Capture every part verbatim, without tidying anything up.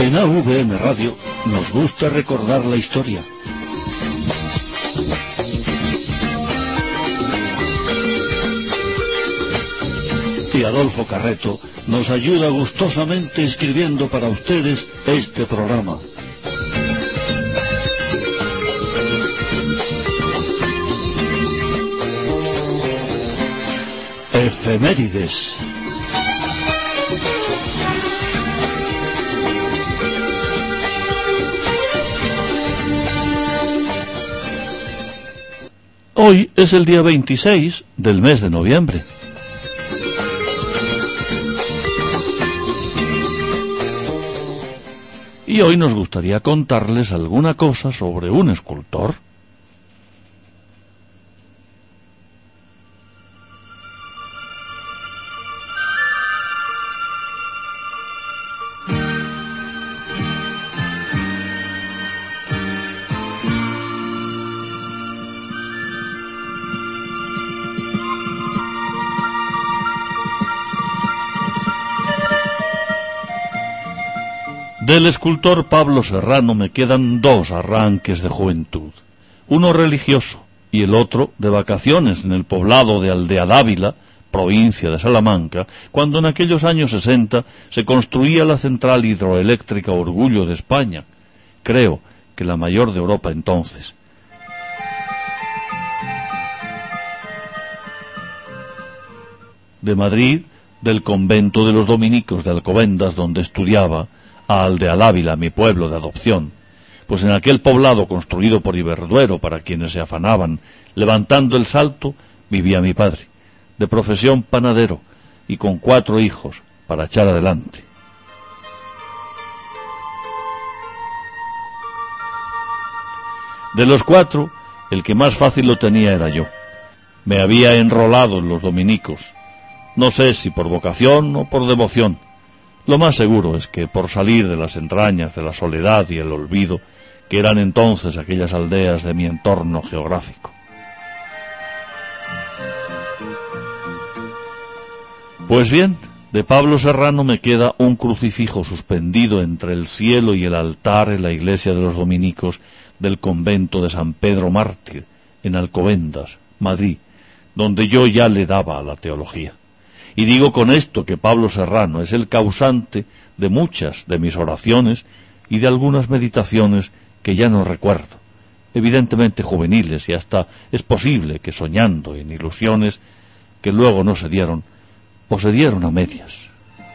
En A V M Radio nos gusta recordar la historia. Y Adolfo Carreto nos ayuda gustosamente escribiendo para ustedes este programa. Efemérides. Hoy es el día veintiséis del mes de noviembre. Y hoy nos gustaría contarles alguna cosa sobre un escultor. Del escultor Pablo Serrano me quedan dos arranques de juventud, uno religioso y el otro de vacaciones en el poblado de Aldea Dávila, provincia de Salamanca, cuando en aquellos años sesenta se construía la central hidroeléctrica Orgullo de España, creo que la mayor de Europa entonces. De Madrid, del convento de los dominicos de Alcobendas, donde estudiaba, a Aldea Dávila, mi pueblo de adopción, pues en aquel poblado construido por Iberduero para quienes se afanaban levantando el Salto, vivía mi padre, de profesión panadero y con cuatro hijos para echar adelante. De los cuatro, el que más fácil lo tenía era yo. Me había enrolado en los dominicos, no sé si por vocación o por devoción. Lo más seguro es que por salir de las entrañas de la soledad y el olvido, que eran entonces aquellas aldeas de mi entorno geográfico. Pues bien, de Pablo Serrano me queda un crucifijo suspendido entre el cielo y el altar en la iglesia de los dominicos del convento de San Pedro Mártir, en Alcobendas, Madrid, donde yo ya le daba a la teología. Y digo con esto que Pablo Serrano es el causante de muchas de mis oraciones y de algunas meditaciones que ya no recuerdo, evidentemente juveniles, y hasta es posible que soñando en ilusiones que luego no se dieron o se dieron a medias.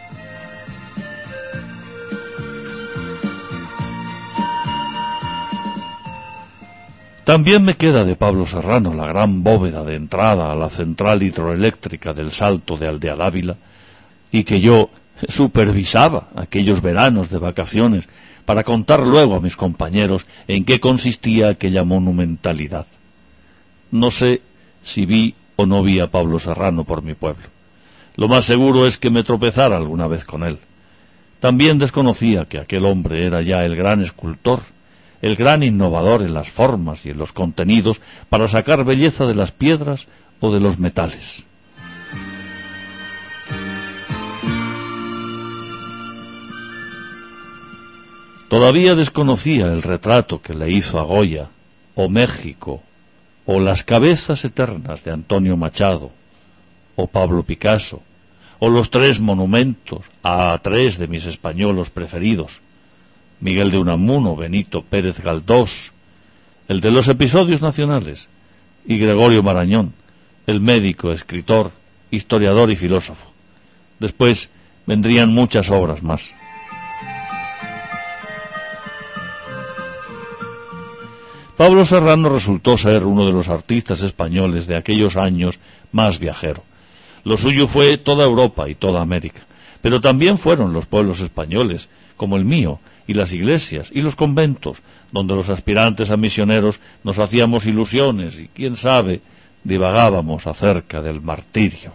También me queda de Pablo Serrano la gran bóveda de entrada a la central hidroeléctrica del Salto de Aldea Dávila, y que yo supervisaba aquellos veranos de vacaciones para contar luego a mis compañeros en qué consistía aquella monumentalidad. No sé si vi o no vi a Pablo Serrano por mi pueblo. Lo más seguro es que me tropezara alguna vez con él. También desconocía que aquel hombre era ya el gran escultor, el gran innovador en las formas y en los contenidos para sacar belleza de las piedras o de los metales. Todavía desconocía el retrato que le hizo a Goya, o México, o las cabezas eternas de Antonio Machado, o Pablo Picasso, o los tres monumentos a tres de mis españolos preferidos, Miguel de Unamuno, Benito Pérez Galdós, el de los episodios nacionales, y Gregorio Marañón, el médico, escritor, historiador y filósofo. Después vendrían muchas obras más. Pablo Serrano resultó ser uno de los artistas españoles de aquellos años más viajero. Lo suyo fue toda Europa y toda América, pero también fueron los pueblos españoles, como el mío, y las iglesias y los conventos, donde los aspirantes a misioneros nos hacíamos ilusiones y, quién sabe, divagábamos acerca del martirio.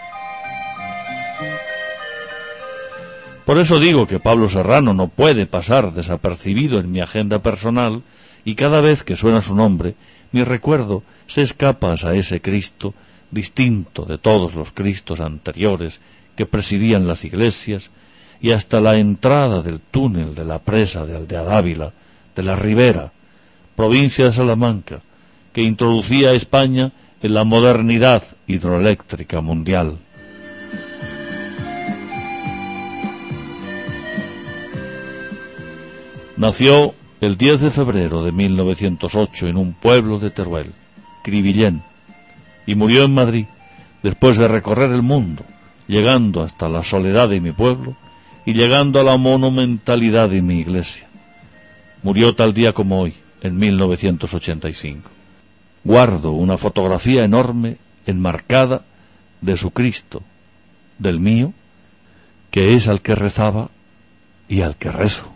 Por eso digo que Pablo Serrano no puede pasar desapercibido en mi agenda personal, y cada vez que suena su nombre, mi recuerdo se escapa a ese Cristo distinto de todos los Cristos anteriores que presidían las iglesias, y hasta la entrada del túnel de la presa de Aldeadávila, de la Ribera, provincia de Salamanca, que introducía a España en la modernidad hidroeléctrica mundial. Nació el diez de febrero de mil novecientos ocho en un pueblo de Teruel, Cribillén, y murió en Madrid después de recorrer el mundo, llegando hasta la soledad de mi pueblo y llegando a la monumentalidad de mi iglesia. Murió tal día como hoy, en mil novecientos ochenta y cinco. Guardo una fotografía enorme, enmarcada, de su Cristo, del mío, que es al que rezaba y al que rezo.